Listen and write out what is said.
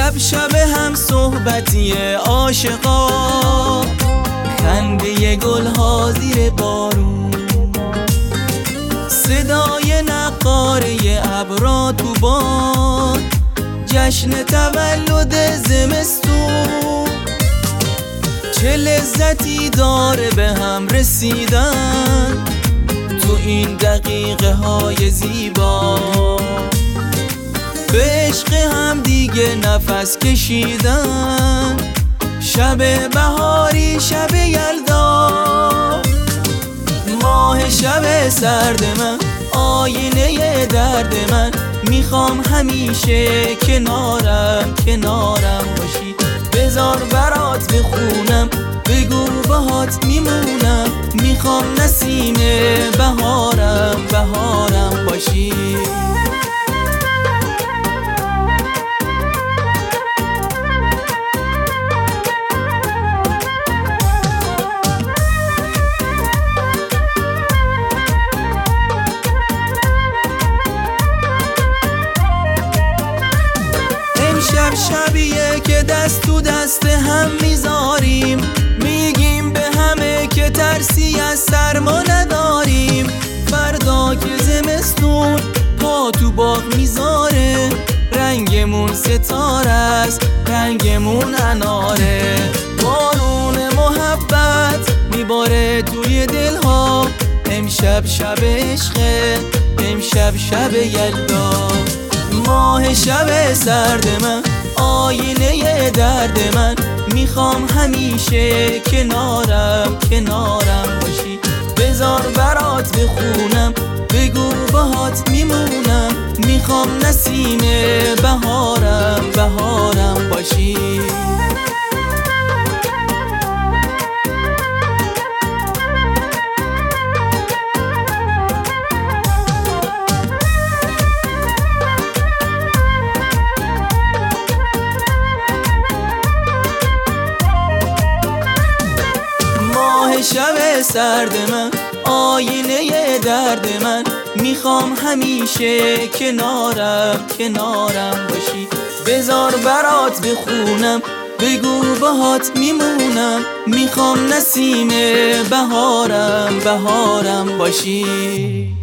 شب هم صحبتی عاشقا، خنده گل‌ها زیر بارون، صدای نقاره ابرا تو باد، جشن تولد زمستون. چه لذتی داره به هم رسیدن تو این دقیقه های زیبا، به عشق هم دیگه نفس کشیدن، شب بهاری شب یلدا. ماه شب سرد من، آینه درد من، میخوام همیشه کنارم باشی. بذار برات بخونم، بگو باهات میمونم، میخوام نسیم بهارم باشی. امشب شبیه که دست تو دست هم میذاریم، میگیم به همه که ترسی از سرما نداریم. فردا که زمستون پا تو باغ میذاره، رنگمون ستاره است، رنگمون اناره. بارون محبت میباره توی دلها، امشب شب عشقه، امشب شب یلدا. ماه شب سرد من، آینه درد من، میخوام همیشه کنارم باشی. بذار برات بخونم، بگو باهات میمونم، میخوام نسیم بهارم باشی. شب سرد من، آینه درد من، میخوام همیشه کنارم باشی. بذار برات بخونم، بگو باهات میمونم، میخوام نسیم بهارم باشی.